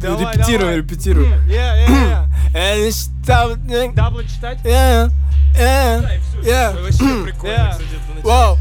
Репетирую. Я не считал. Даблы читать? Вообще прикольно, кстати, это начало.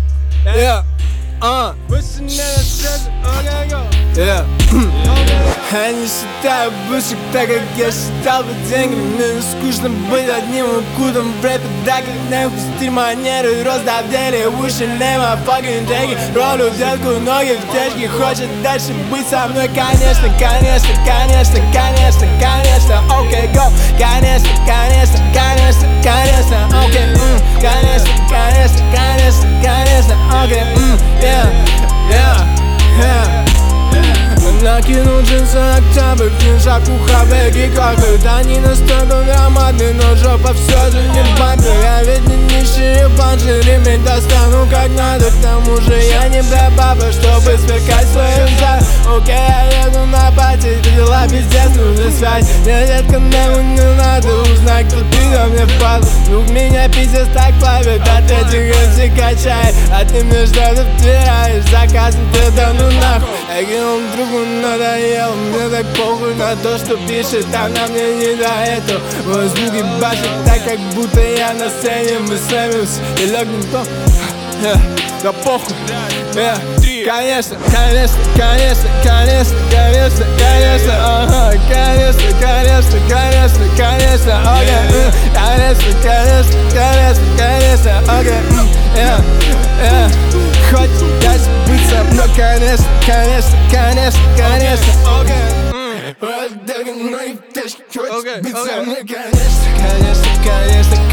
Я не считаю бывших так, как я считал бы деньги. Мне не скучно быть одним укутом в рэпе, да, как нахуй стиль, манеры, рост, да в деле уши, нема, fucking деньги. Ролю детку, ноги в течке, хочет дальше быть со мной, конечно, конечно, конечно, конечно, конечно, окей, go, конечно, конечно, конечно, конечно, окей, конечно, конечно, конечно, конечно, окей, накинул джинсы октябрь, книжак ухабеги какают. Они настолько громадны, но жопа все же не бампер. Я ведь не нищий банши, ремень достану как надо. К тому же я не баба, чтобы сверкать своим жаром. Окей, я еду на пати, дела пиздец, нужна связь. Мне детка не надо узнать, кто ты на мне впал. Вдруг меня пиздец так плавит, от этих MC качает. А ты мне что-то втираешь, заказом ты да ну нахуй. Я кинул другу, надоел, мне так похуй на то, что пишет, она мне не до этого. Мой звуки башит так, как будто я на сцене. Мы слэмимся и легнем то. Да похуй. Конечно, конечно, конечно, конечно, конечно, конечно, ага, конечно, конечно, конечно, конечно, окей, конечно, конечно, конечно, конечно, окей, хочешь быть со мной, конечно, конечно, конечно, конечно, окей, хочешь быть со мной, конечно, конечно, конечно.